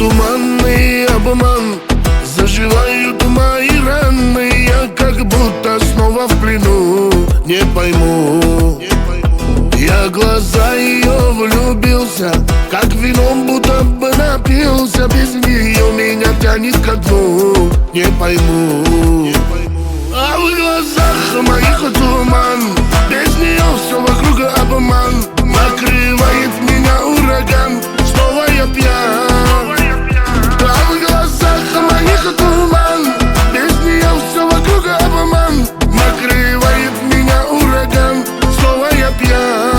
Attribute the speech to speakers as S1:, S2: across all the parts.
S1: туманный обман, заживают мои раны. Я как будто снова в плену, не пойму. Я в глаза ее влюбился, как вином будто бы напился. Без нее меня тянет ко дну, не пойму. А в глазах моих туман, без нее все вокруг обман. Накрывает меня ураган, снова я пьян. А в глазах моих туман, без нее все вокруг обман. Накрывает меня ураган, снова я пьян.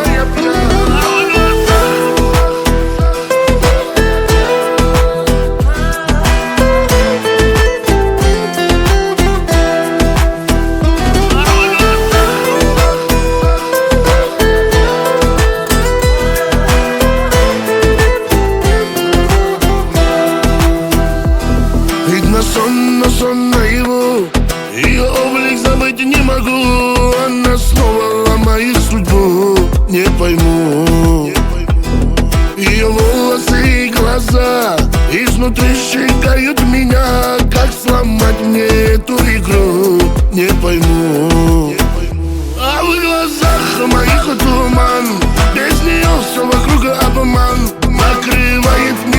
S1: Сон наяву, ее облик забыть не могу. Она снова ломает судьбу, не пойму. Ее волосы и глаза изнутри щекают меня. Как сломать мне эту игру, не пойму. А в глазах моих туман, без нее все вокруг обман. Накрывает меня